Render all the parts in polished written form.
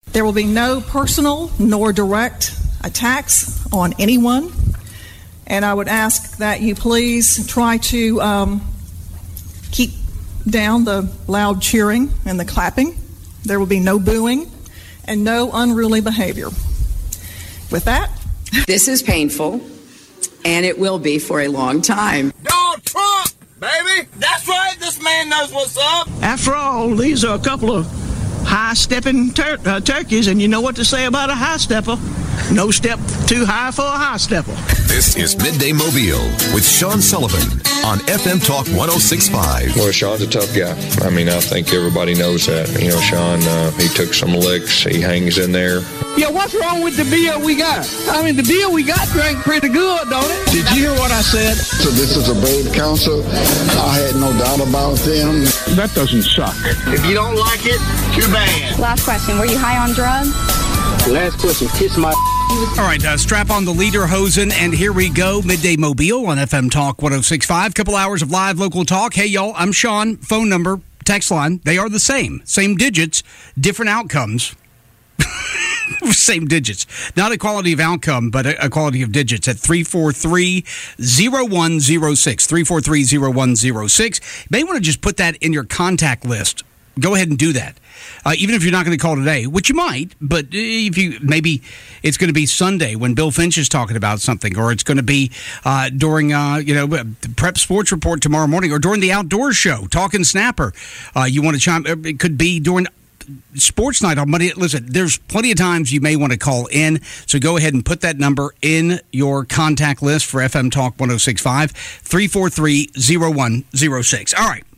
There will be no personal nor direct attacks on anyone, and I would ask that you please try to keep down the loud cheering and the clapping. There will be no booing and no unruly behavior. With that, this is painful, and it will be for a long time. Donald Trump, baby! That's right, this man knows what's up! After all, these are a couple of high-stepping turkeys, and you know what to say about a high-stepper. No step too high for a high-stepper. This is Midday Mobile with Sean Sullivan on FM Talk 106.5. Well, Sean's a tough guy. I mean, I think everybody knows that. You know, Sean, he took some licks. He hangs in there. Yeah, what's wrong with the beer we got? I mean, the beer we got drank pretty good, don't it? Did you hear what I said? So this is a brave council. I had no doubt about them. That doesn't suck. If you don't like it, too bad. Last question, were you high on drugs? Last question, kiss my... All right, strap on the lederhosen, and here we go. Midday Mobile on FM Talk 106.5. Couple hours of live local talk. Hey, y'all, I'm Sean. Phone number, text line, they are the same. Same digits, different outcomes. Same digits. Not a quality of outcome, but a quality of digits at 343-0106. 343-0106. You may want to just put that in your contact list. Go ahead and do that. Even if you're not going to call today, which you might, but if you maybe it's going to be Sunday when Bill Finch is talking about something, or it's going to be during Prep Sports Report tomorrow morning, or during the outdoor show, Talking Snapper. You want to chime? It could be during Sports Night on Monday. Listen, there's plenty of times you may want to call in, so go ahead and put that number in your contact list for FM Talk 106.5, 343-0106. All right,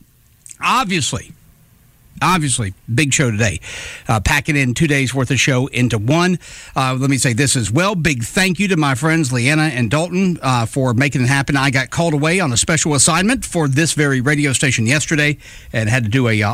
Obviously, big show today. Packing in 2 days' worth of show into one. Let me say this as well. Big thank you to my friends Leanna and Dalton for making it happen. I got called away on a special assignment for this very radio station yesterday and had to do a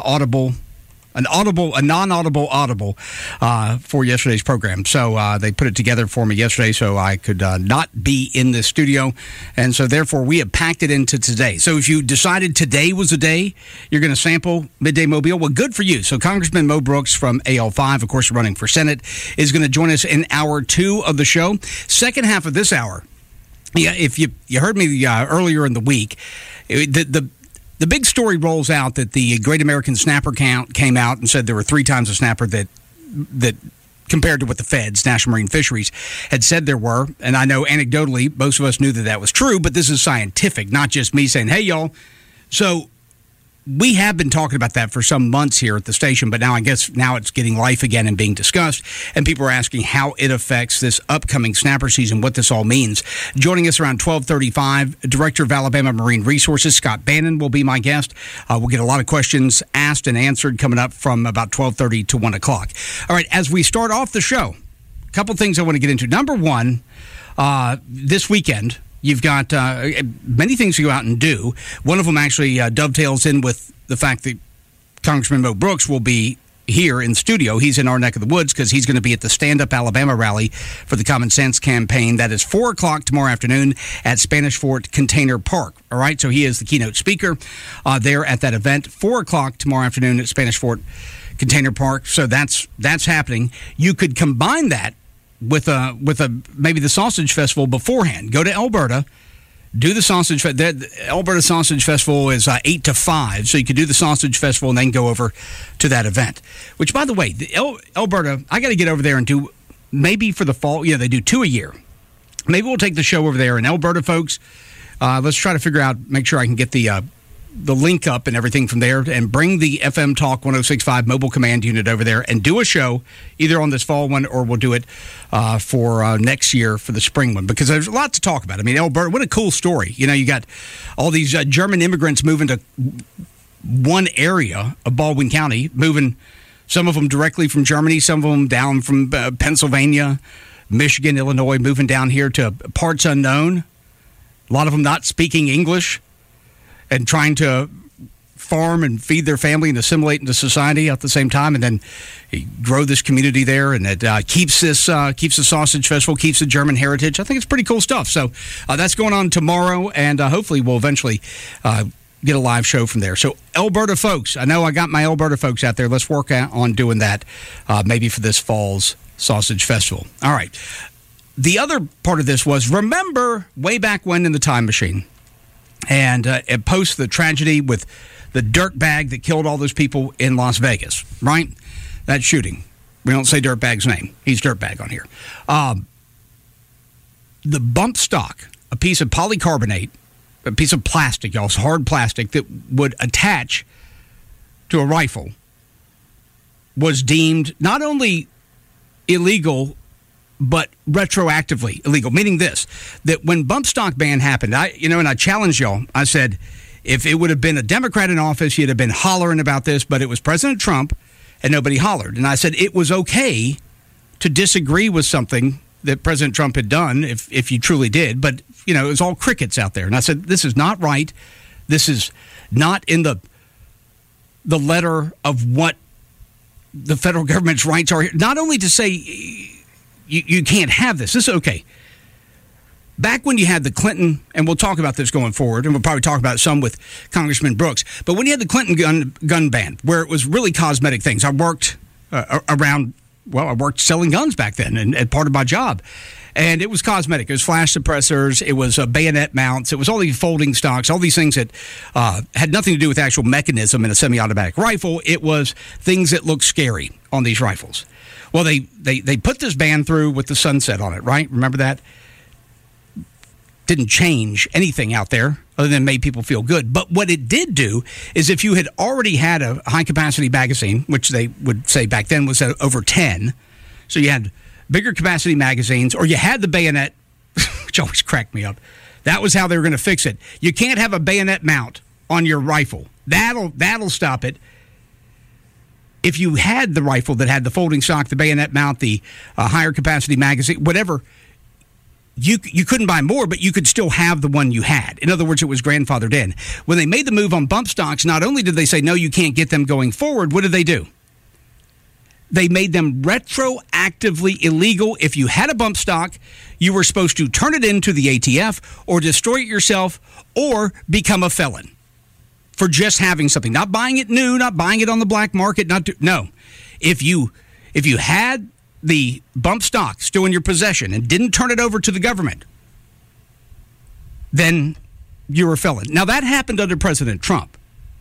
non-audible audible for yesterday's program. So they put it together for me yesterday so I could not be in the studio. And so therefore we have packed it into today. So if you decided today was the day you're going to sample Midday Mobile, well, good for you. So Congressman Mo Brooks from AL5, of course, running for Senate, is going to join us in hour 2 of the show. Second half of this hour, yeah, if you heard me earlier in the week, the big story rolls out that the Great American Snapper Count came out and said there were 3 times a snapper that compared to what the Feds, National Marine Fisheries, had said there were. And I know anecdotally, most of us knew that was true, but this is scientific, not just me saying, hey, y'all. So we have been talking about that for some months here at the station, but now I guess now it's getting life again and being discussed, and people are asking how it affects this upcoming snapper season, what this all means. Joining us around 12:35, Director of Alabama Marine Resources, Scott Bannon, will be my guest. We'll get a lot of questions asked and answered coming up from about 12:30 to 1 o'clock. All right, as we start off the show, a couple things I want to get into. Number one, this weekend, you've got many things to go out and do. One of them actually dovetails in with the fact that Congressman Mo Brooks will be here in studio. He's in our neck of the woods because he's going to be at the Stand Up Alabama rally for the Common Sense campaign. That is 4 o'clock tomorrow afternoon at Spanish Fort Container Park. All right, so he is the keynote speaker there at that event. 4 o'clock tomorrow afternoon at Spanish Fort Container Park. So that's happening. You could combine that with maybe the Sausage Festival beforehand. Go to Alberta, do the Sausage Festival. The Alberta Sausage Festival is 8 to 5, so you could do the Sausage Festival and then go over to that event. Which, by the way, Alberta, I got to get over there and do maybe for the fall. Yeah, they do 2 a year. Maybe we'll take the show over there. And Alberta folks, let's try to figure out, make sure I can get the link up and everything from there, and bring the FM Talk 106.5 mobile command unit over there and do a show either on this fall one, or we'll do it for next year for the spring one, because there's a lot to talk about. I mean, Alberta, what a cool story. You know, you got all these German immigrants moving to one area of Baldwin County, moving some of them directly from Germany, some of them down from Pennsylvania, Michigan, Illinois, moving down here to parts unknown. A lot of them not speaking English and trying to farm and feed their family and assimilate into society at the same time, and then grow this community there, and it keeps the Sausage Festival, keeps the German heritage. I think it's pretty cool stuff. So that's going on tomorrow, and hopefully we'll eventually get a live show from there. So, Alberta folks, I know I got my Alberta folks out there. Let's work on doing that maybe for this fall's Sausage Festival. All right. The other part of this was, remember way back when in the time machine, and post the tragedy with the dirtbag that killed all those people in Las Vegas, right? That shooting. We don't say dirtbag's name. He's dirtbag on here. The bump stock, a piece of polycarbonate, a piece of plastic, y'all, hard plastic that would attach to a rifle, was deemed not only illegal, but retroactively illegal. Meaning this, that when bump stock ban happened, and I challenged y'all, I said, if it would have been a Democrat in office, he'd have been hollering about this, but it was President Trump, and nobody hollered. And I said it was okay to disagree with something that President Trump had done, if you truly did, but, it was all crickets out there. And I said, this is not right. This is not in the letter of what the federal government's rights are here. Not only to say you can't have this. This is okay. Back when you had the Clinton, and we'll talk about this going forward, and we'll probably talk about it some with Congressman Brooks, but when you had the Clinton gun ban, where it was really cosmetic things, I worked I worked selling guns back then, and part of my job. And it was cosmetic. It was flash suppressors. It was bayonet mounts. It was all these folding stocks, all these things that had nothing to do with actual mechanism in a semi-automatic rifle. It was things that looked scary on these rifles. Well, they put this ban through with the sunset on it, right? Remember that? Didn't change anything out there other than made people feel good. But what it did do is if you had already had a high-capacity magazine, which they would say back then was over 10, so you had bigger capacity magazines, or you had the bayonet, which always cracked me up. That was how they were going to fix it. You can't have a bayonet mount on your rifle. That'll stop it. If you had the rifle that had the folding stock, the bayonet mount, the higher capacity magazine, whatever, you couldn't buy more, but you could still have the one you had. In other words, it was grandfathered in. When they made the move on bump stocks, not only did they say, no, you can't get them going forward, what did they do? They made them retroactively illegal. If you had a bump stock, you were supposed to turn it into the ATF or destroy it yourself or become a felon for just having something. Not buying it new, not buying it on the black market. No. If you had the bump stock still in your possession and didn't turn it over to the government, then you were a felon. Now, that happened under President Trump.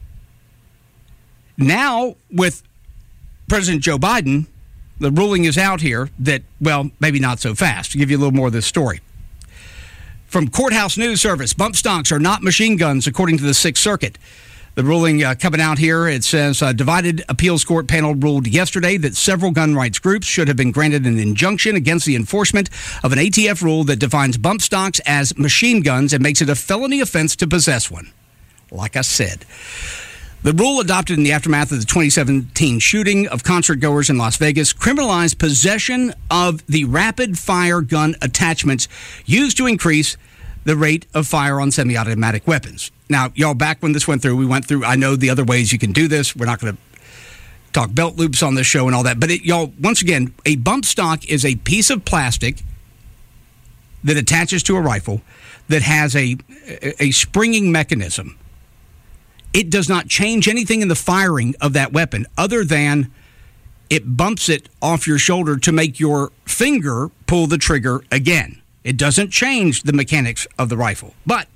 Now, with President Joe Biden, the ruling is out here that, well, maybe not so fast. To give you a little more of this story. From Courthouse News Service, bump stocks are not machine guns, according to the Sixth Circuit. The ruling coming out here, it says, divided appeals court panel ruled yesterday that several gun rights groups should have been granted an injunction against the enforcement of an ATF rule that defines bump stocks as machine guns and makes it a felony offense to possess one. Like I said. The rule adopted in the aftermath of the 2017 shooting of concertgoers in Las Vegas criminalized possession of the rapid-fire gun attachments used to increase the rate of fire on semi-automatic weapons. Now, y'all, back when this went through, I know the other ways you can do this. We're not going to talk belt loops on this show and all that. But, y'all, once again, a bump stock is a piece of plastic that attaches to a rifle that has a springing mechanism. It does not change anything in the firing of that weapon other than it bumps it off your shoulder to make your finger pull the trigger again. It doesn't change the mechanics of the rifle. But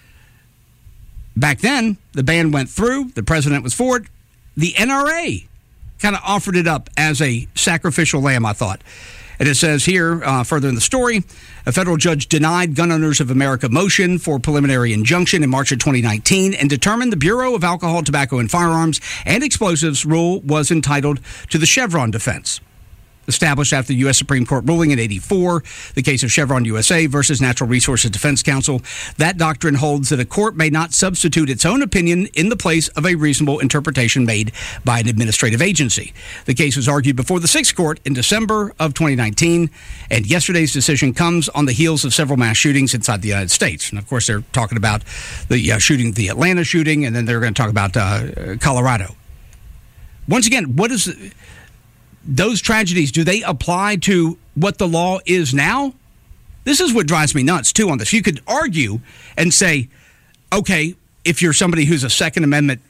back then, the ban went through. The president was for it. The NRA kind of offered it up as a sacrificial lamb, I thought. And it says here, further in the story, a federal judge denied Gun Owners of America motion for preliminary injunction in March of 2019 and determined the Bureau of Alcohol, Tobacco, and Firearms and Explosives rule was entitled to the Chevron defense. Established after the U.S. Supreme Court ruling in 1984, the case of Chevron USA versus Natural Resources Defense Council. That doctrine holds that a court may not substitute its own opinion in the place of a reasonable interpretation made by an administrative agency. The case was argued before the Sixth Court in December of 2019, and yesterday's decision comes on the heels of several mass shootings inside the United States. And, of course, they're talking about the shooting, the Atlanta shooting, and then they're going to talk about Colorado. Once again, what is those tragedies, do they apply to what the law is now? This is what drives me nuts, too, on this. You could argue and say, okay, if you're somebody who's a Second Amendment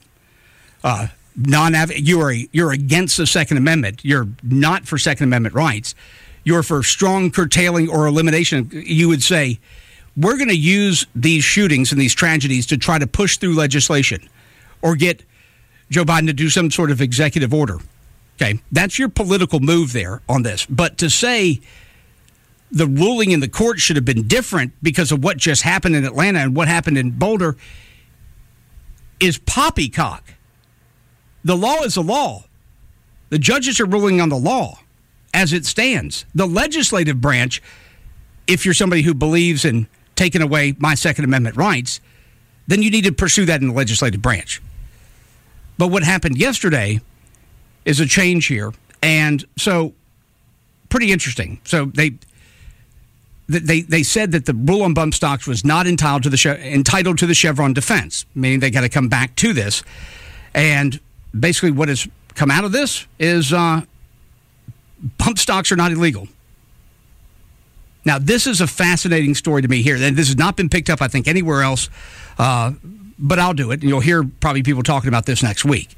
you're against the Second Amendment, you're not for Second Amendment rights, you're for strong curtailing or elimination, you would say, we're going to use these shootings and these tragedies to try to push through legislation or get Joe Biden to do some sort of executive order. Okay, that's your political move there on this. But to say the ruling in the court should have been different because of what just happened in Atlanta and what happened in Boulder is poppycock. The law is the law. The judges are ruling on the law as it stands. The legislative branch, if you're somebody who believes in taking away my Second Amendment rights, then you need to pursue that in the legislative branch. But what happened yesterday is a change here. And so, pretty interesting. So they said that the rule on bump stocks was not entitled to the Chevron defense, meaning they got to come back to this. And basically what has come out of this is bump stocks are not illegal. Now, this is a fascinating story to me here. And this has not been picked up, I think, anywhere else, but I'll do it. And you'll hear probably people talking about this next week.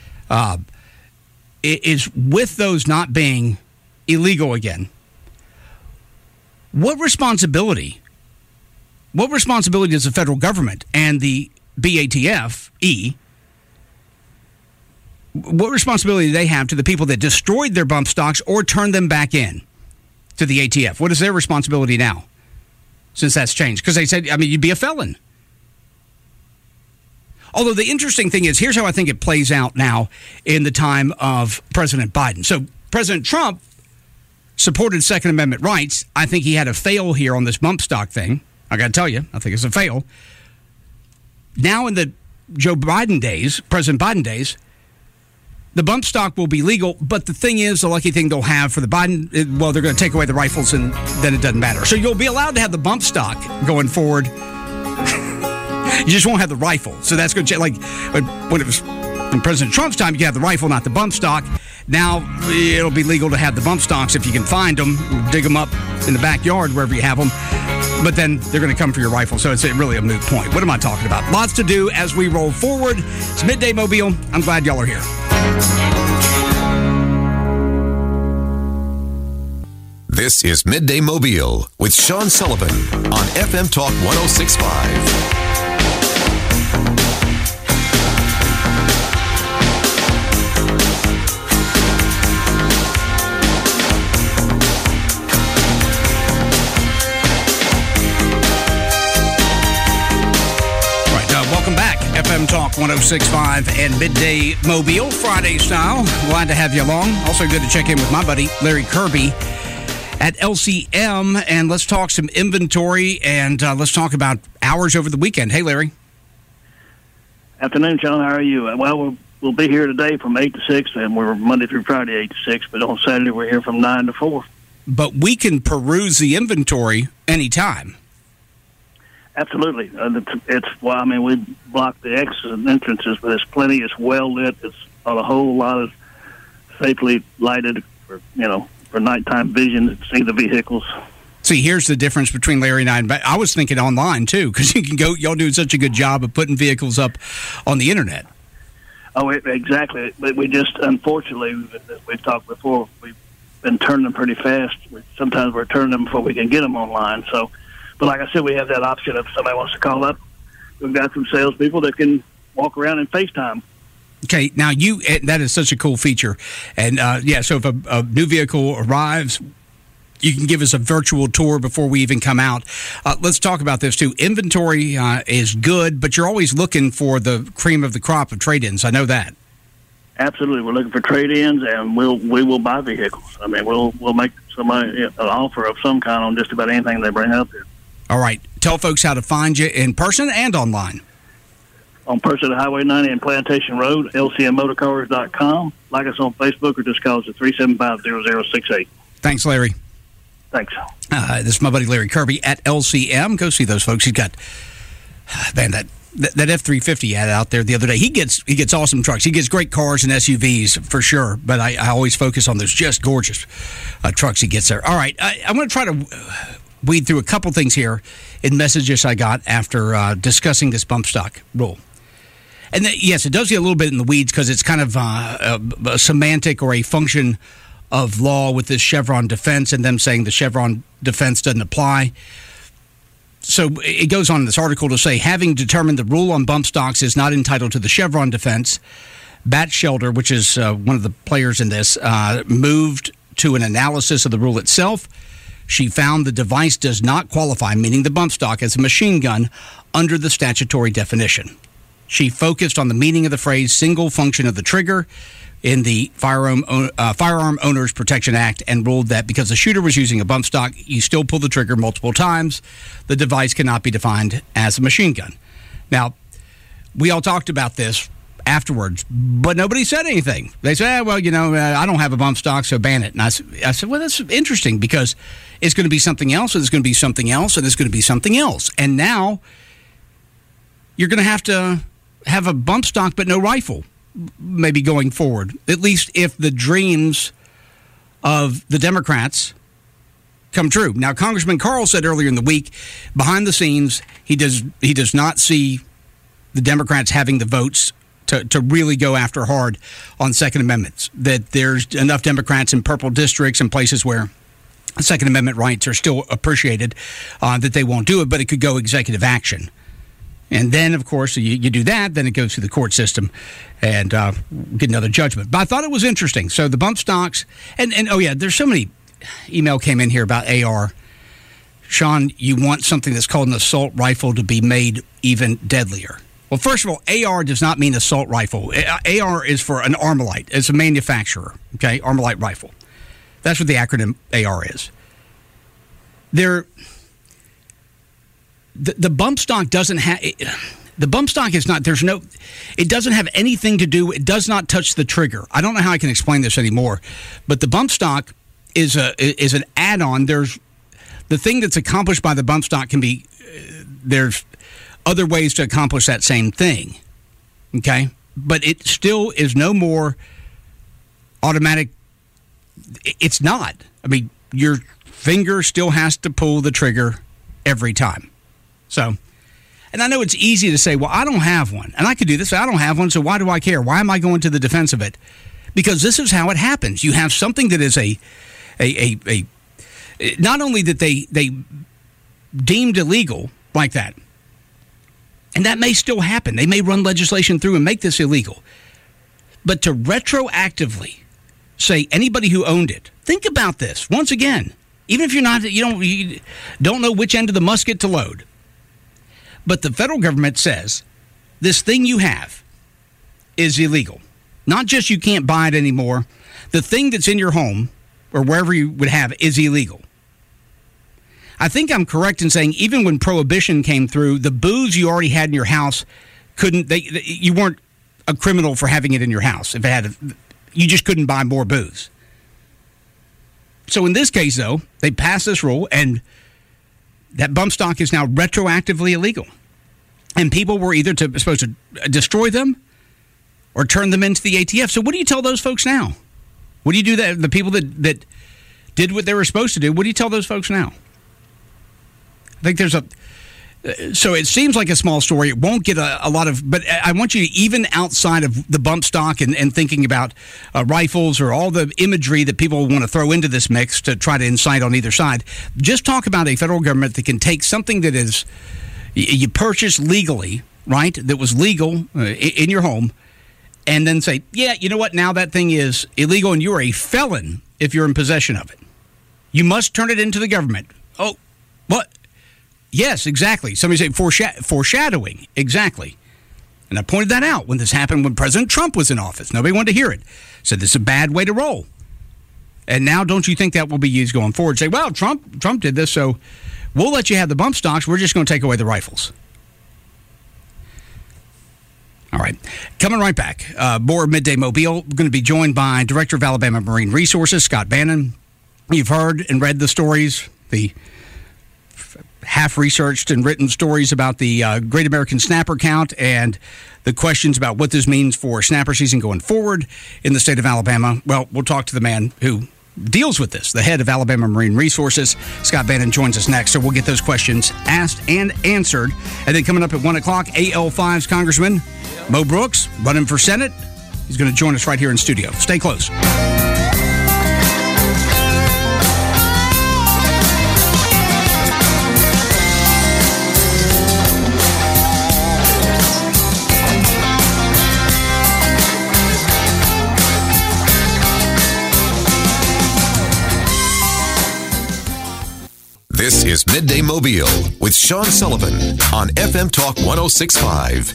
It is with those not being illegal again, what responsibility does the federal government and the BATF-E, what responsibility do they have to the people that destroyed their bump stocks or turned them back in to the ATF? What is their responsibility now since that's changed? Because they said, you'd be a felon. Although the interesting thing is, here's how I think it plays out now in the time of President Biden. So President Trump supported Second Amendment rights. I think he had a fail here on this bump stock thing. I got to tell you, I think it's a fail. Now in the Joe Biden days, President Biden days, the bump stock will be legal, but the thing is, the lucky thing they'll have for the Biden, they're going to take away the rifles and then it doesn't matter. So you'll be allowed to have the bump stock going forward. You just won't have the rifle. So that's good. Like when it was in President Trump's time, you could have the rifle, not the bump stock. Now it'll be legal to have the bump stocks if you can find them, dig them up in the backyard, wherever you have them. But then they're going to come for your rifle, so it's really a moot point. What am I talking about? Lots to do as we roll forward. It's Midday Mobile. I'm glad y'all are here. This is Midday Mobile with Sean Sullivan on FM Talk 106.5. FM Talk 106.5 and Midday Mobile, Friday style. Glad to have you along. Also good to check in with my buddy, Larry Kirby at LCM. And let's talk some inventory and let's talk about hours over the weekend. Hey, Larry. Afternoon, John. How are you? Well, we'll be here today from 8 to 6, and we're Monday through Friday, 8 to 6. But on Saturday, we're here from 9 to 4. But we can peruse the inventory anytime. Absolutely. We block the exits and entrances, but there's plenty. It's well lit. It's on a whole lot of safely lighted for nighttime vision to see the vehicles. See, here's the difference between Larry and I. But I was thinking online too, because you can go. Y'all do such a good job of putting vehicles up on the internet. Oh, exactly. But we just, unfortunately, we've talked before. We've been turning them pretty fast. Sometimes we're turning them before we can get them online. So. But like I said, we have that option if somebody wants to call up. We've got some salespeople that can walk around and FaceTime. Okay, now that is such a cool feature. And, so if a new vehicle arrives, you can give us a virtual tour before we even come out. Let's talk about this, too. Inventory is good, but you're always looking for the cream of the crop of trade-ins. I know that. Absolutely. We're looking for trade-ins, and we will buy vehicles. We'll make somebody an offer of some kind on just about anything they bring up here. All right. Tell folks how to find you in person and online. On person at Highway 90 and Plantation Road, lcmmotorcars.com. Like us on Facebook or just call us at 375-0068. Thanks, Larry. Thanks. This is my buddy Larry Kirby at LCM. Go see those folks. He's got, that F-350 he had out there the other day. He gets awesome trucks. He gets great cars and SUVs for sure, but I always focus on those just gorgeous trucks he gets there. All right. I'm going to try to weed through a couple things here in messages I got after discussing this bump stock rule. And yes, it does get a little bit in the weeds because it's kind of a semantic or a function of law with this Chevron defense and them saying the Chevron defense doesn't apply. So it goes on in this article to say, having determined the rule on bump stocks is not entitled to the Chevron defense, Batchelder, which is one of the players in this, moved to an analysis of the rule itself. She found the device does not qualify, meaning the bump stock, as a machine gun under the statutory definition. She focused on the meaning of the phrase single function of the trigger in the Firearm Owners Protection Act and ruled that because the shooter was using a bump stock, you still pull the trigger multiple times. The device cannot be defined as a machine gun. Now, we all talked about this afterwards, but nobody said anything. They said, well, I don't have a bump stock, so ban it. And I said, well, that's interesting because it's going to be something else, and it's going to be something else, and it's going to be something else. And now you're going to have a bump stock but no rifle, maybe going forward, at least if the dreams of the Democrats come true. Now, Congressman Carl said earlier in the week, behind the scenes, he does not see the Democrats having the votes to really go after hard on Second Amendments, that there's enough Democrats in purple districts and places where Second Amendment rights are still appreciated, that they won't do it, but it could go executive action. And then, of course, you do that, then it goes through the court system and get another judgment. But I thought it was interesting. So the bump stocks, and oh yeah, there's so many email came in here about AR. Sean, you want something that's called an assault rifle to be made even deadlier. Well, first of all, AR does not mean assault rifle. AR is for an Armalite. It's a manufacturer, okay? Armalite rifle. That's what the acronym AR is. The bump stock doesn't have... The bump stock is not... It doesn't have anything to do... It does not touch the trigger. I don't know how I can explain this anymore, but the bump stock is an add-on. There's... The thing that's accomplished by the bump stock can be... There's other ways to accomplish that same thing, okay? But it still is no more automatic. It's not. I mean, your finger still has to pull the trigger every time. So, and I know it's easy to say, well, I don't have one. And I could do this. I don't have one, so why do I care? Why am I going to the defense of it? Because this is how it happens. You have something that is a not only that they deemed illegal like that, and that may still happen. They may run legislation through and make this illegal. But to retroactively say anybody who owned it, think about this once again. Even if you don't know which end of the musket to load. But the federal government says this thing you have is illegal. Not just you can't buy it anymore. The thing that's in your home or wherever you would have it is illegal. I think I'm correct in saying even when Prohibition came through, the booze you already had in your house you weren't a criminal for having it in your house. You just couldn't buy more booze. So in this case, though, they passed this rule, and that bump stock is now retroactively illegal. And people were either supposed to destroy them or turn them into the ATF. So what do you tell those folks now? What do you do the people that did what they were supposed to do? What do you tell those folks now? I think so it seems like a small story. It won't get a lot of, but I want you to, even outside of the bump stock and thinking about rifles or all the imagery that people want to throw into this mix to try to incite on either side, just talk about a federal government that can take something that is, you purchased legally, right, that was legal in your home, and then say, yeah, you know what, now that thing is illegal and you're a felon if you're in possession of it. You must turn it into the government. Oh, what? Yes, exactly. Somebody say foreshadowing. Exactly. And I pointed that out when this happened when President Trump was in office. Nobody wanted to hear it. Said this is a bad way to roll. And now don't you think that will be used going forward? Say, well, Trump did this, so we'll let you have the bump stocks. We're just going to take away the rifles. All right. Coming right back. More Midday Mobile. We're going to be joined by Director of Alabama Marine Resources, Scott Bannon. You've heard and read the stories, the half-researched and written stories about the Great American Snapper Count and the questions about what this means for snapper season going forward in the state of Alabama. Well, we'll talk to the man who deals with this, the head of Alabama Marine Resources. Scott Bannon joins us next, so we'll get those questions asked and answered. And then coming up at 1 o'clock, AL5's Congressman Mo Brooks, running for Senate. He's going to join us right here in studio. Stay close. This is Midday Mobile with Sean Sullivan on FM Talk 106.5.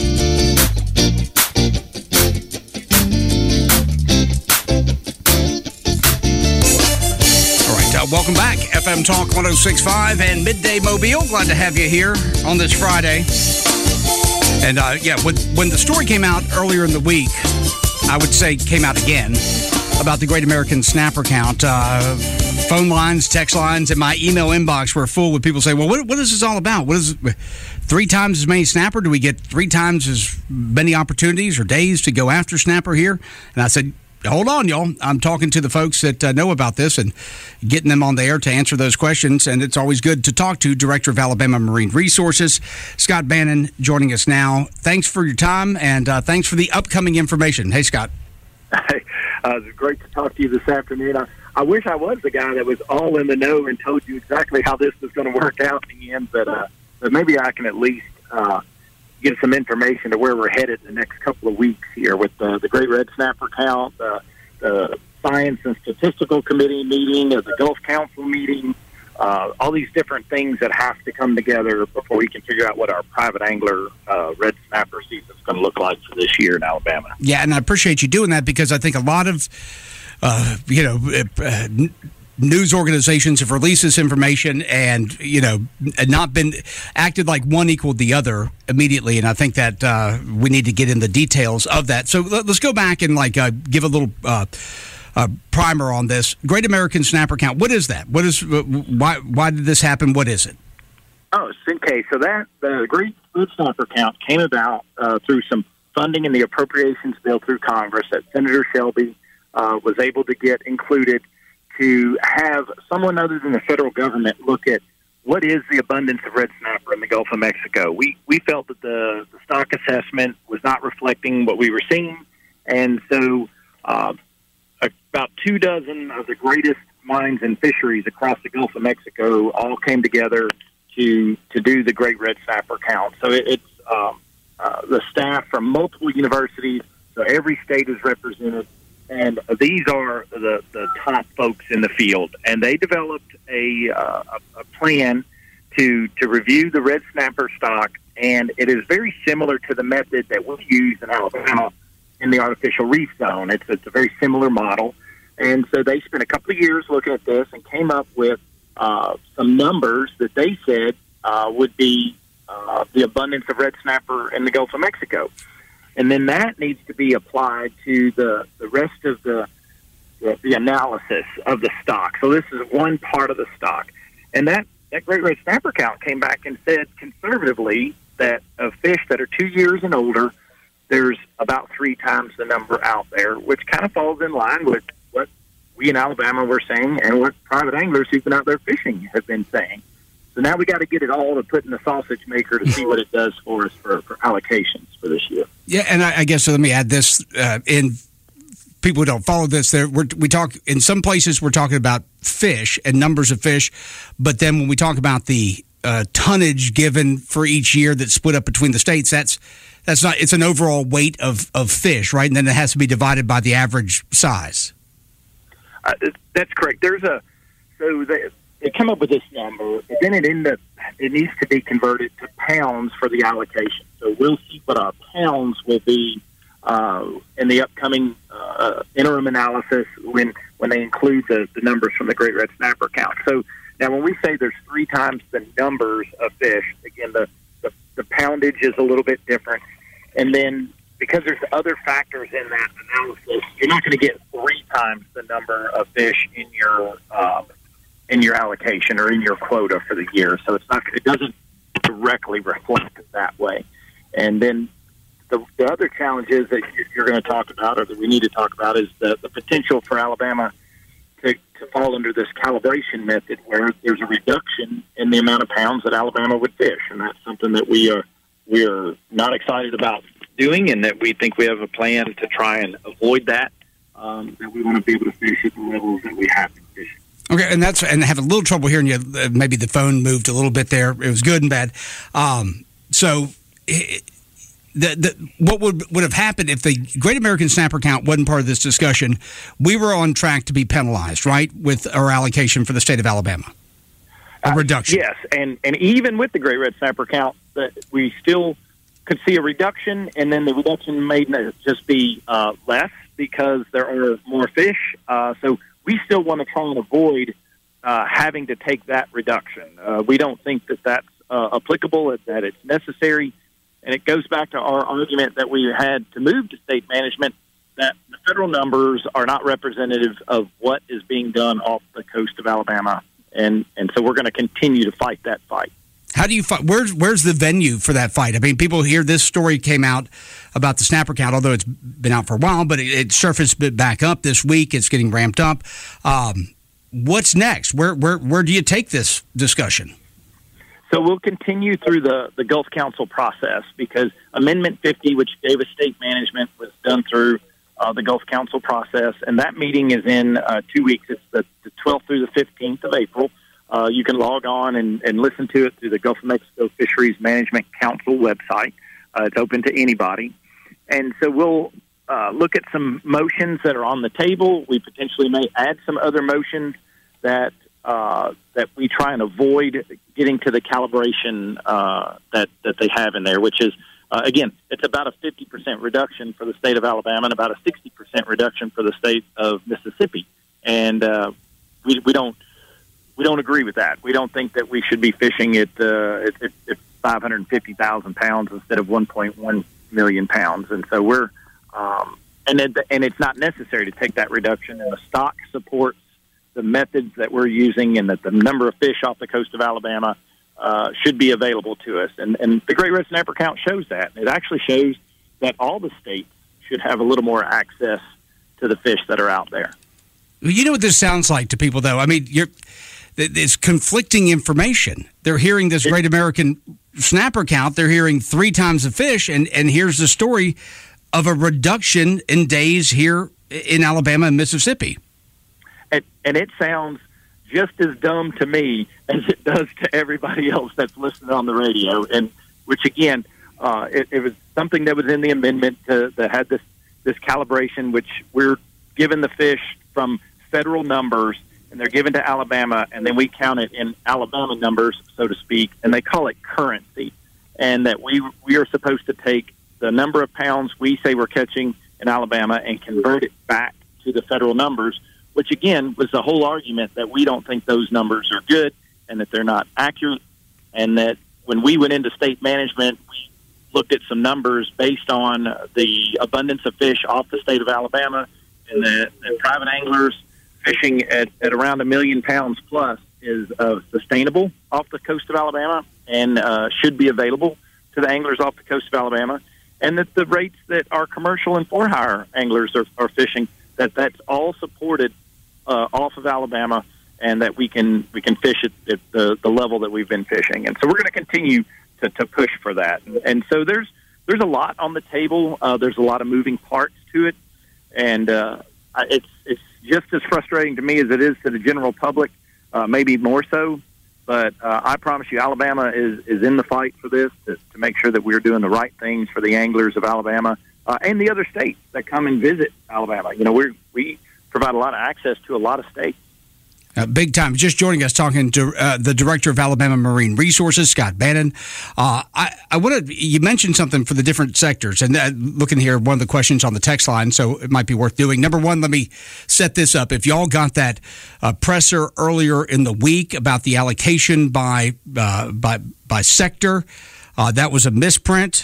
All right, welcome back. FM Talk 106.5 and Midday Mobile. Glad to have you here on this Friday. And when the story came out earlier in the week, I would say came out again, about the Great American Snapper Count. Phone lines, text lines, and my email inbox were full with people saying, well, what is this all about? What is 3 times as many snapper? Do we get 3 times as many opportunities or days to go after snapper here? And I said, hold on, y'all. I'm talking to the folks that know about this and getting them on the air to answer those questions. And it's always good to talk to Director of Alabama Marine Resources, Scott Bannon, joining us now. Thanks for your time, and thanks for the upcoming information. Hey, Scott. Hey, it's great to talk to you this afternoon. I wish I was the guy that was all in the know and told you exactly how this was going to work out in the end, but maybe I can at least get some information to where we're headed in the next couple of weeks here with the Great Red Snapper Count, the Science and Statistical Committee meeting, the Gulf Council meeting, all these different things that have to come together before we can figure out what our private angler red snapper season is going to look like for this year in Alabama. Yeah, and I appreciate you doing that, because I think a lot of news organizations have released this information and, not been acted like one equaled the other immediately. And I think that we need to get in the details of that. So let's go back and give a little primer on this. Great American Snapper Count. What is that? Why did this happen? What is it? Oh, okay. So the Great Red Snapper Count came about through some funding in the appropriations bill through Congress that Senator Shelby was able to get included to have someone other than the federal government look at what is the abundance of red snapper in the Gulf of Mexico. We felt that the stock assessment was not reflecting what we were seeing, and so about 24 of the greatest mines and fisheries across the Gulf of Mexico all came together to do the Great Red Snapper Count. So it's the staff from multiple universities, so every state is represented. And these are the top folks in the field, and they developed a plan to review the red snapper stock, and it is very similar to the method that we use in Alabama in the artificial reef zone. It's a very similar model, and so they spent a couple of years looking at this and came up with some numbers that they said would be the abundance of red snapper in the Gulf of Mexico. And then that needs to be applied to the rest of the analysis of the stock. So this is one part of the stock. And that Great Red Snapper Count came back and said conservatively that of fish that are 2 years and older, there's about 3 times the number out there, which kind of falls in line with what we in Alabama were saying and what private anglers who've been out there fishing have been saying. So now we got to get it all to put in the sausage maker to see what it does for us for allocations for this year. Yeah, and I guess so let me add this in. People who don't follow this, we talk in some places. We're talking about fish and numbers of fish, but then when we talk about the tonnage given for each year that's split up between the states, that's not. It's an overall weight of fish, right? And then it has to be divided by the average size. That's correct. They come up with this number, but then it needs to be converted to pounds for the allocation. So we'll see what our pounds will be in the upcoming interim analysis when they include the numbers from the Great Red Snapper Count. So now when we say there's 3 times the numbers of fish, again, the poundage is a little bit different. And then because there's other factors in that analysis, you're not going to get 3 times the number of fish in your allocation or in your quota for the year. So it doesn't directly reflect it that way. And then the other challenges that you're going to talk about, or that we need to talk about, is the potential for Alabama to to fall under this calibration method where there's a reduction in the amount of pounds that Alabama would fish, and that's something that we are not excited about doing, and that we think we have a plan to try and avoid that. That we want to be able to fish at the levels that we have been fishing. Okay, and I have a little trouble hearing you. Maybe the phone moved a little bit there. It was good and bad. What would have happened if the Great American Snapper Count wasn't part of this discussion? We were on track to be penalized, right, with our allocation for the state of Alabama. A reduction. Yes, and even with the Great Red Snapper Count, we still could see a reduction, and then the reduction may just be less because there are more fish. So we still want to try and avoid having to take that reduction. We don't think that that's applicable, that it's necessary. And it goes back to our argument that we had to move to state management, that the federal numbers are not representative of what is being done off the coast of Alabama. And so we're going to continue to fight that fight. How do you fight? Where's the venue for that fight? I mean, people hear this story came out about the snapper count, although it's been out for a while, but it surfaced back up this week. It's getting ramped up. What's next? Where do you take this discussion? So we'll continue through the Gulf Council process, because Amendment 50, which gave us state management, was done through the Gulf Council process, and that meeting is in 2 weeks. It's the 12th through the 15th of April. You can log on and listen to it through the Gulf of Mexico Fisheries Management Council website. It's open to anybody. And so we'll look at some motions that are on the table. We potentially may add some other motions that we try and avoid getting to the calibration that they have in there, which is, again, it's about a 50% reduction for the state of Alabama and about a 60% reduction for the state of Mississippi. And we don't agree with that. We don't think that we should be fishing at 550,000 pounds instead of 1.1 million pounds. And so we're and it's not necessary to take that reduction. And the stock supports the methods that we're using, and that the number of fish off the coast of Alabama should be available to us. And the Great Red Snapper Count shows that. It actually shows that all the states should have a little more access to the fish that are out there. You know what this sounds like to people, though? I mean, it's conflicting information. They're hearing this Great American Snapper Count. They're hearing 3 times the fish, and here's the story of a reduction in days here in Alabama and Mississippi. And it sounds just as dumb to me as it does to everybody else that's listening on the radio. And which, again, it was something that was in the amendment that had this calibration, which we're given the fish from federal numbers, and they're given to Alabama, and then we count it in Alabama numbers, so to speak, and they call it currency. And that we are supposed to take the number of pounds we say we're catching in Alabama and convert it back to the federal numbers, which, again, was the whole argument that we don't think those numbers are good and that they're not accurate, and that when we went into state management, we looked at some numbers based on the abundance of fish off the state of Alabama, and that private anglers fishing at around 1 million pounds plus is sustainable off the coast of Alabama and should be available to the anglers off the coast of Alabama, and that the rates that our commercial and for-hire anglers are fishing, that's all supported off of Alabama, and that we can fish at the level that we've been fishing. And so we're going to continue to push for that. And so there's a lot on the table. There's a lot of moving parts to it, and it's just as frustrating to me as it is to the general public, maybe more so. But I promise you, Alabama is in the fight for this to make sure that we're doing the right things for the anglers of Alabama and the other states that come and visit Alabama. You know, we provide a lot of access to a lot of states. Big time. Just joining us, talking to the director of Alabama Marine Resources, Scott Bannon. You mentioned something for the different sectors, and looking here, one of the questions on the text line, so it might be worth doing. Number one, let me set this up. If y'all got that presser earlier in the week about the allocation by sector, that was a misprint.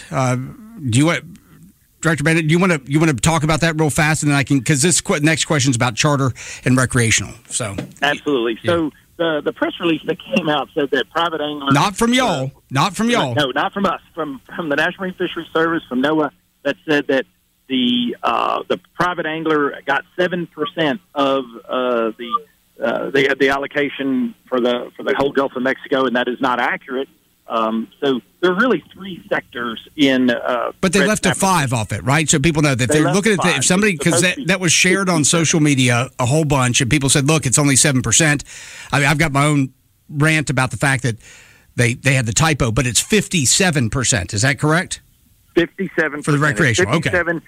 Director Bannon, do you want to talk about that real fast, and then I can, because this next question is about charter and recreational. So absolutely. So the press release that came out said that private anglers, not from y'all. No, not from us, from the National Marine Fisheries Service, from NOAA, that said that the private angler got 7% of the the allocation for the whole Gulf of Mexico, and that is not accurate. So there are really three sectors in. But they left a 5 off it, right? So people know that they're looking at if somebody, because that was shared on social media a whole bunch, and people said, "Look, it's only 7%." I mean, I've got my own rant about the fact that they had the typo, but it's 57%. Is that correct? 57% for the recreational. 57%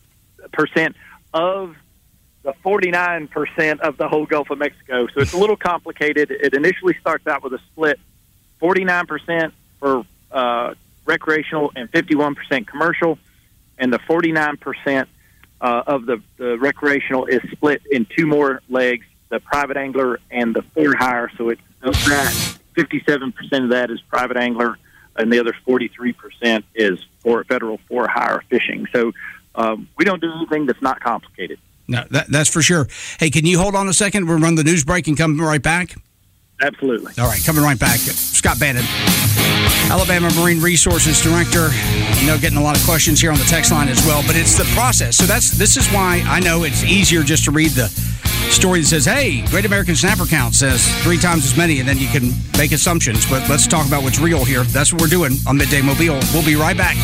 of the 49% of the whole Gulf of Mexico. So it's a little complicated. It initially starts out with a split. 49% for recreational and 51% commercial, and the 49% of the recreational is split in 2 more legs, the private angler and the for hire. So it's that 57% of that is private angler, and the other 43% is for federal for hire fishing. So we don't do anything that's not complicated. No, that's for sure. Hey, can you hold on a second? We'll run the news break and come right back. Absolutely. All right, coming right back. Scott Bannon, Alabama Marine Resources Director. I know getting a lot of questions here on the text line as well, but it's the process. So this is why I know it's easier just to read the story that says, hey, Great American Snapper Count says 3 times as many, and then you can make assumptions. But let's talk about what's real here. That's what we're doing on Midday Mobile. We'll be right back.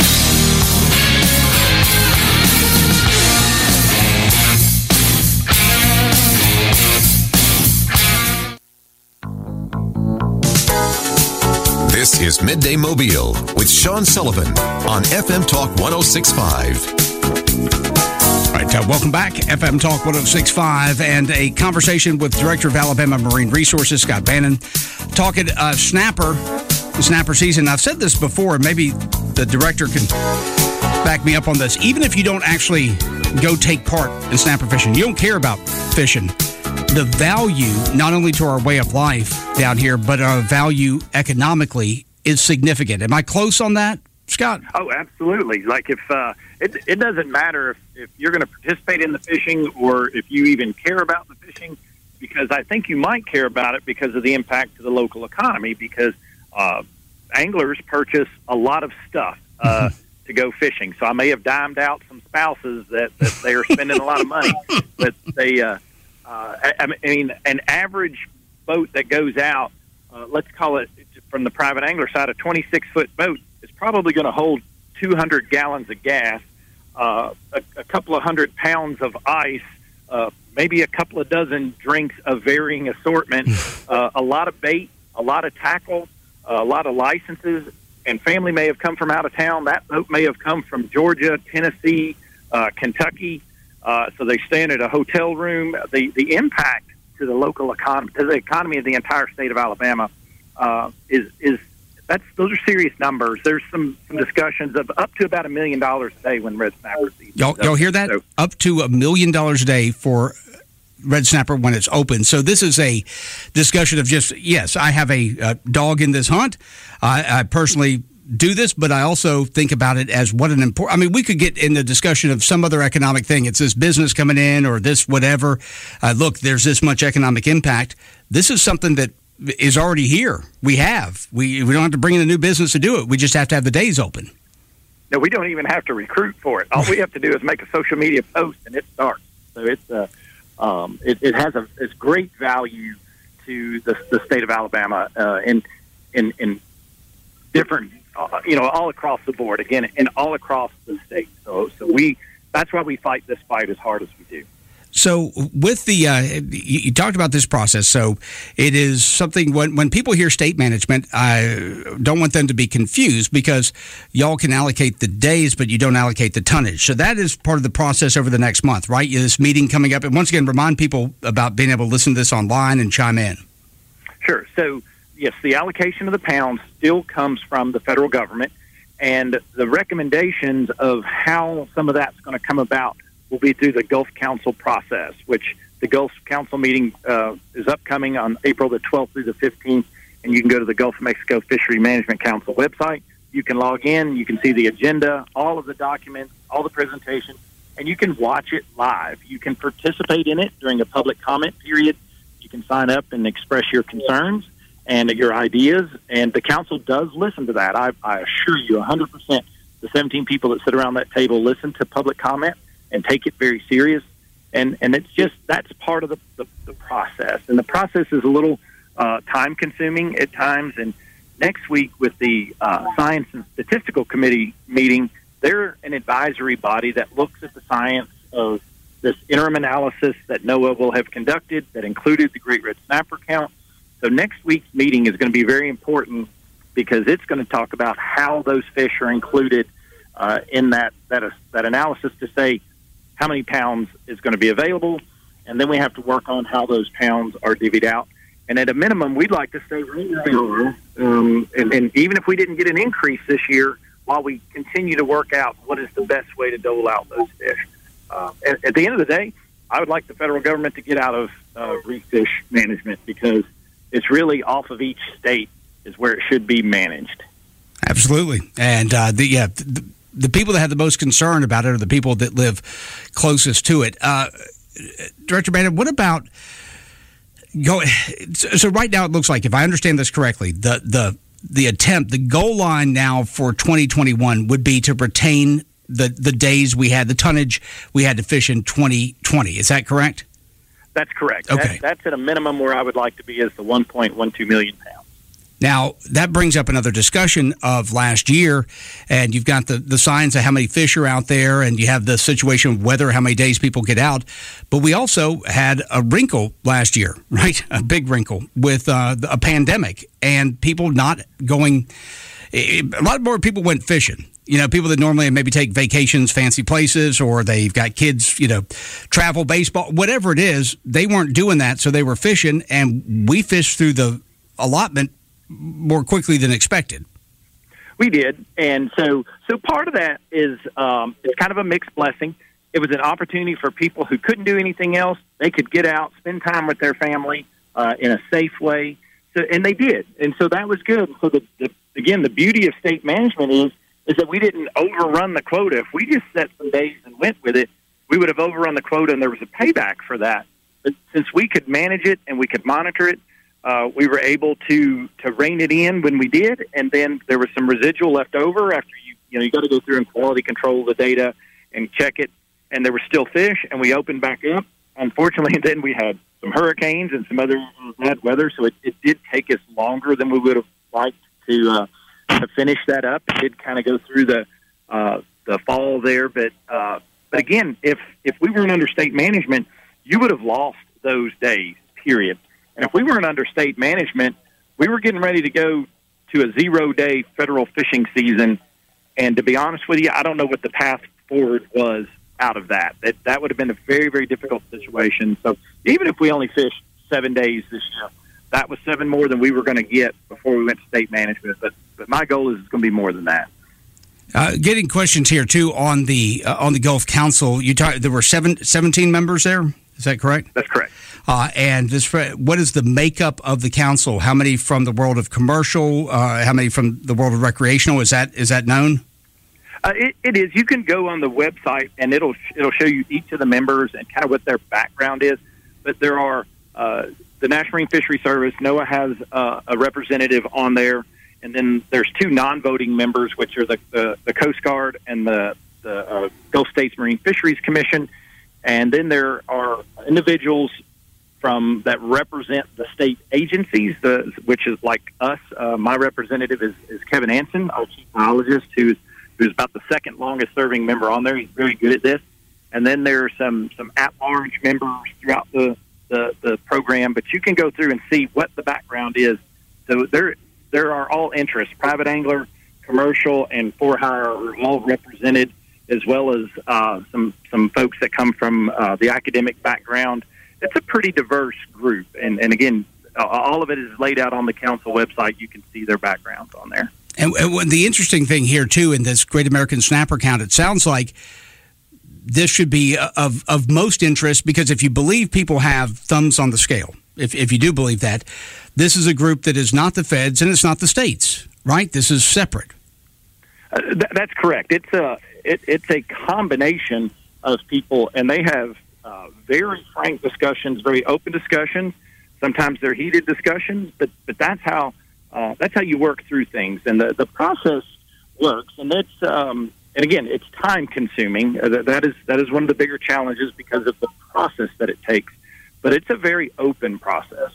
This is Midday Mobile with Sean Sullivan on FM Talk 106.5. All right, welcome back. FM Talk 106.5 and a conversation with Director of Alabama Marine Resources, Scott Bannon, talking snapper season. I've said this before, and maybe the director can back me up on this. Even if you don't actually go take part in snapper fishing, you don't care about fishing, the value, not only to our way of life down here, but our value economically is significant. Am I close on that, Scott? Oh, absolutely. Like if it doesn't matter if you're going to participate in the fishing or if you even care about the fishing, because I think you might care about it because of the impact to the local economy, because anglers purchase a lot of stuff to go fishing. So I may have dimed out some spouses that they are spending a lot of money, but they I mean, an average boat that goes out, let's call it from the private angler side, a 26-foot boat is probably going to hold 200 gallons of gas, a couple of 100 pounds of ice, maybe a couple of dozen drinks of varying assortment, a lot of bait, a lot of tackle, a lot of licenses, and family may have come from out of town. That boat may have come from Georgia, Tennessee, Kentucky. So they stay in at a hotel room. The impact to the local economy, to the economy of the entire state of Alabama, those are serious numbers. There's some discussions of up to about $1 million a day when red snapper season. Y'all hear that? So, up to $1 million a day for red snapper when it's open. So this is a discussion of just, yes, I have a dog in this hunt. I personally do this, but I also think about it as what an important. I mean, we could get in the discussion of some other economic thing. It's this business coming in or this whatever. Look, there's this much economic impact. This is something that is already here. We don't have to bring in a new business to do it. We just have to have the days open. No, we don't even have to recruit for it. All we have to do is make a social media post and it starts. So it has it's great value to the state of Alabama in different. All across the board, again, and all across the state. So that's why we fight this fight as hard as we do. So with the, you talked about this process. So it is something when people hear state management, I don't want them to be confused because y'all can allocate the days, but you don't allocate the tonnage. So that is part of the process over the next month, right? This meeting coming up. And once again, remind people about being able to listen to this online and chime in. Sure. So, yes, the allocation of the pounds still comes from the federal government, and the recommendations of how some of that's going to come about will be through the Gulf Council process, which the Gulf Council meeting is upcoming on April the 12th through the 15th, and you can go to the Gulf of Mexico Fishery Management Council website. You can log in, you can see the agenda, all of the documents, all the presentations, and you can watch it live. You can participate in it during a public comment period. You can sign up and express your concerns and your ideas, and the council does listen to that. I assure you 100%, the 17 people that sit around that table listen to public comment and take it very serious. And it's just, that's part of the process. And the process is a little time-consuming at times. And next week with the Science and Statistical Committee meeting, they're an advisory body that looks at the science of this interim analysis that NOAA will have conducted that included the great red snapper count. So next week's meeting is going to be very important because it's going to talk about how those fish are included in that analysis to say how many pounds is going to be available, and then we have to work on how those pounds are divvied out. And at a minimum, we'd like to stay right where we are, and even if we didn't get an increase this year, while we continue to work out what is the best way to dole out those fish. At the end of the day, I would like the federal government to get out of reef fish management because it's really off of each state is where it should be managed. Absolutely. And the people that have the most concern about it are the people that live closest to it. Director Bannon, what about so right now it looks like, if I understand this correctly, the goal line now for 2021 would be to retain the days we had, the tonnage we had to fish in 2020. Is that correct? That's correct. Okay. That's at a minimum where I would like to be is the 1.12 million pounds. Now, that brings up another discussion of last year, and you've got the science of how many fish are out there, and you have the situation of weather, how many days people get out. But we also had a wrinkle last year, right? A big wrinkle with a pandemic, and people not going. A lot more people went fishing. You know, people that normally maybe take vacations, fancy places, or they've got kids, travel, baseball, whatever it is, they weren't doing that, so they were fishing, and we fished through the allotment more quickly than expected. We did, and so part of that is it's kind of a mixed blessing. It was an opportunity for people who couldn't do anything else. They could get out, spend time with their family in a safe way, and they did, and so that was good. So again, the beauty of state management is that we didn't overrun the quota. If we just set some days and went with it, we would have overrun the quota, and there was a payback for that. But since we could manage it and we could monitor it, we were able to rein it in when we did, and then there was some residual left over after you got to go through and quality control the data and check it, and there were still fish, and we opened back up. Unfortunately, then we had some hurricanes and some other bad weather, so it did take us longer than we would have liked to finish that up. It did kind of go through the fall there, but again, if we weren't under state management, you would have lost those days, period. And if we weren't under state management, we were getting ready to go to a 0-day federal fishing season. And to be honest with you, I don't know what the path forward was out of that. That would have been a very, very difficult situation. So even if we only fished 7 days this year, that was 7 more than we were going to get before we went to state management. But my goal is it's going to be more than that. Getting questions here, too, on the Gulf Council. There were 17 members there. Is that correct? That's correct. And what is the makeup of the council? How many from the world of commercial? How many from the world of recreational? Is that known? It is. You can go on the website, and it'll show you each of the members and kind of what their background is. But there are the National Marine Fisheries Service. NOAA has a representative on there, and then there's 2 non-voting members, which are the Coast Guard and the Gulf States Marine Fisheries Commission. And then there are individuals that represent the state agencies, which is like us. My representative is Kevin Anson, our chief biologist, who's about the second longest serving member on there. He's very good at this. And then there are some at-large members throughout the program, but you can go through and see what the background is. So there are all interests, private angler, commercial, and for hire are all represented, as well as some folks that come from the academic background. It's a pretty diverse group, and again, all of it is laid out on the council website. You can see their backgrounds on there. And the interesting thing here, too, in this Great American Snapper Count, it sounds like this should be of most interest, because if you believe people have thumbs on the scale, if you do believe that, this is a group that is not the feds and it's not the states, right? This is separate. That's correct. It's a combination of people, and they have very frank discussions, very open discussions. Sometimes they're heated discussions, but that's how you work through things, and the process works. And and again, it's time consuming. That is one of the bigger challenges because of the process that it takes. But it's a very open process.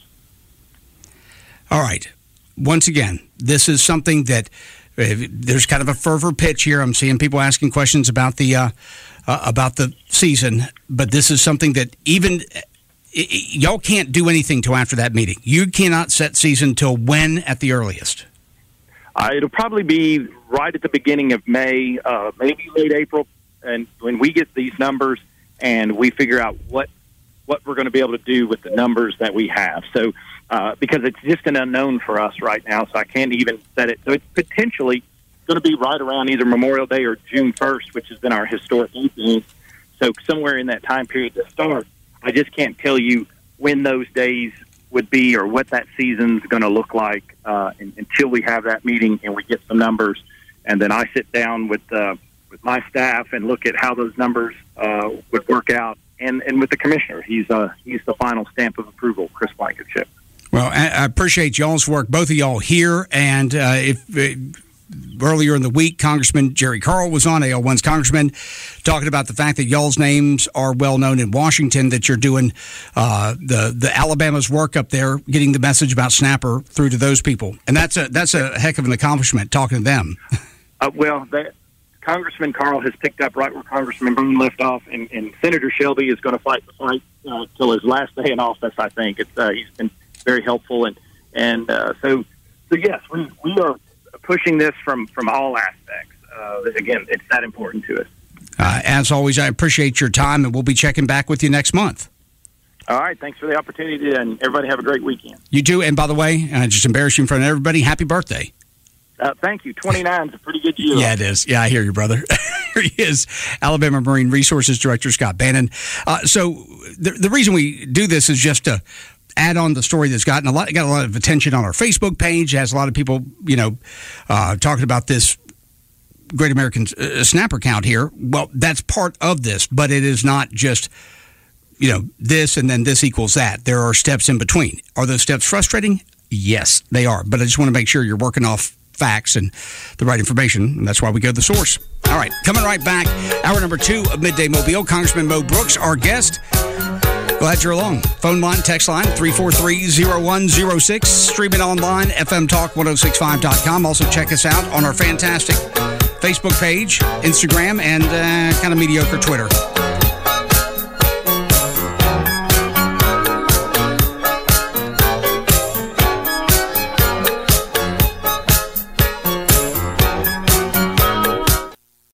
All right. Once again, this is something that there's kind of a fervor pitch here. I'm seeing people asking questions about the season, but this is something that even y'all can't do anything till after that meeting. You cannot set season till when at the earliest? It'll probably be right at the beginning of May, maybe late April, and when we get these numbers and we figure out what we're going to be able to do with the numbers that we have. So, because it's just an unknown for us right now, so I can't even set it. So it's potentially going to be right around either Memorial Day or June 1st, which has been our historic opening. So somewhere in that time period to start. I just can't tell you when those days would be or what that season's going to look like until we have that meeting and we get some numbers. And then I sit down with my staff and look at how those numbers would work out. And with the commissioner, he's the final stamp of approval, Chris Blankenship. Well, I appreciate y'all's work, both of y'all here. And earlier in the week, Congressman Jerry Carl was on, AL1's congressman, talking about the fact that y'all's names are well known in Washington, that you're doing the Alabama's work up there, getting the message about Snapper through to those people. And that's a heck of an accomplishment, talking to them. Congressman Carl has picked up right where Congressman Boone left off, and Senator Shelby is going to fight the fight till his last day in office, I think. He's been very helpful. So yes, we are pushing this from all aspects. Again, it's that important to us. As always, I appreciate your time, and we'll be checking back with you next month. All right. Thanks for the opportunity, and everybody have a great weekend. You too. And by the way, just embarrass you in front of everybody, happy birthday. Thank you. 29 is a pretty good year. Yeah, it is. Yeah, I hear you, brother. Here he is, Alabama Marine Resources Director Scott Bannon. So the reason we do this is just to add on the story that's got a lot of attention on our Facebook page. It has a lot of people, talking about this Great American Snapper count here. Well, that's part of this, but it is not just, this and then this equals that. There are steps in between. Are those steps frustrating? Yes, they are. But I just want to make sure you're working off facts and the right information, and that's why we go to the source. All right, coming right back, hour number 2 of Midday Mobile. Congressman Mo Brooks, our guest. Glad you're along. Phone line, text line, 343-0106. Streaming online, fmtalk1065.com. Also check us out on our fantastic Facebook page, Instagram, and kind of mediocre Twitter.